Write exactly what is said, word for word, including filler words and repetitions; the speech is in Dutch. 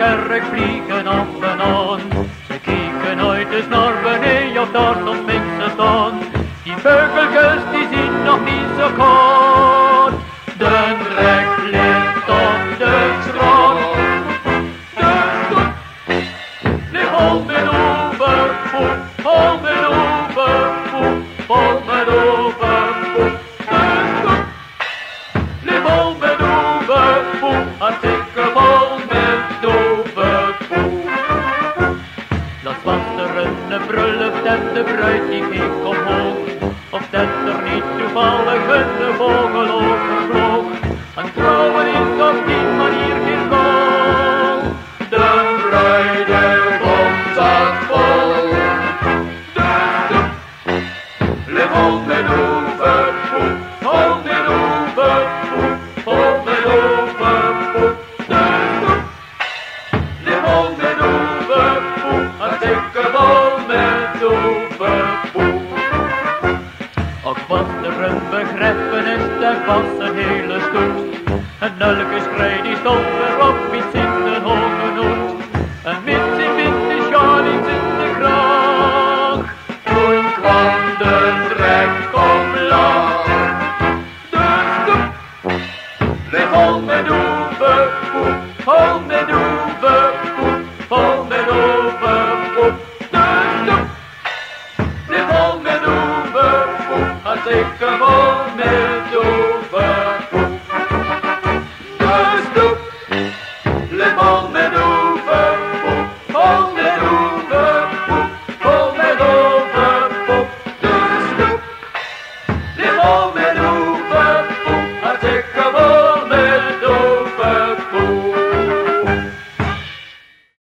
kerk vliegen af en aan. Ze kijken uit eens naar beneden of daar soms mensen staan. Die veugeltjes die zien nog niet zo koud. De drek ligt op de straat. De stoet ligt vol met overvoet, vol met overvoet, vol met overvoet. De stoet ligt vol met overvoet, hartstikke vol met overvoet. Dat was er een bruiloft en de bruid die keek omhoog. Of dat er niet toevallig een vogel overvloog. En trouwen is op die manier geen goal. De bruidegom zat vol. De stoep ligt vol met overvoet, vol met overvoet, vol met overvoet. De stoep ligt vol met overvoet, hartstikke vol met overvoet. Ook was er een begrafenis, dat was een hele stoet. En elke schrei die stond erop iets in